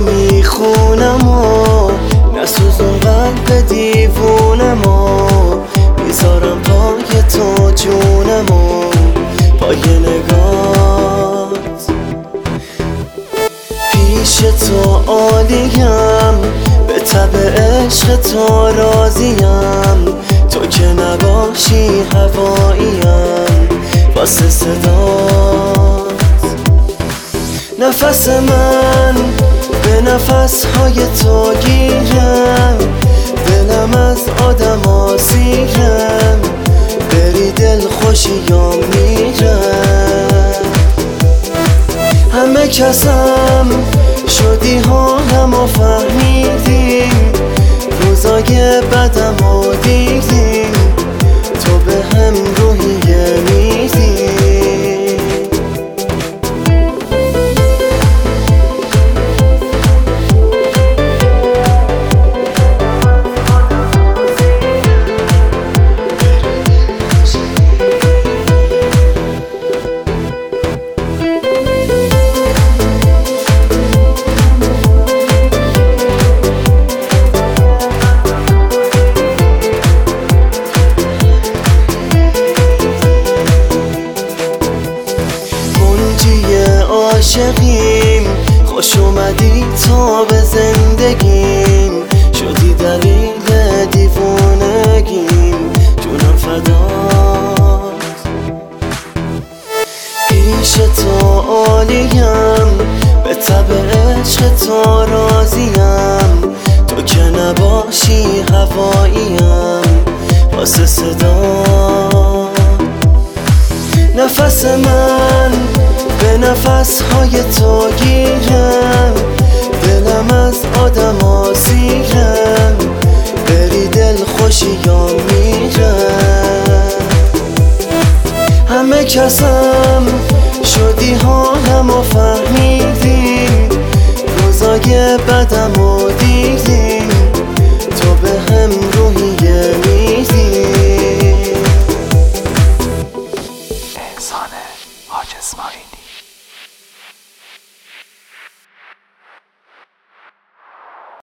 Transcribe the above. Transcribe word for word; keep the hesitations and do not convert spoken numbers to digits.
میخونم و نسوزون قلب دیوونم و میذارم پای تو جونم و پای نگات پیش تو عالیم، به تب عشق تو راضیم، تو که نباشی هواییم واسه صدات. نفس من به نفس های تو گیرم، دلم از آدم ها سیرم، بری دل خوشیام میرم. همه کسم شدی حالم و فهمیدیم، روزای بدم و دیدیم، تو به هم روحیه میدی. عاشقیم، خوش اومدی تو به زندگیم، شدی دلیل دیوونگیم، جونم فدات. پیش تو عالیم، به تب عشق تو راضیم، تو که نباشی هواییم واسه صدات. نفس من به نفس های تو گیرم، دلم از آدم ها سیرم، بری دل خوشیام میرم. همه کسم شدی حالم و فهمیدیم، روزای بدم و دیدیم، تو به هم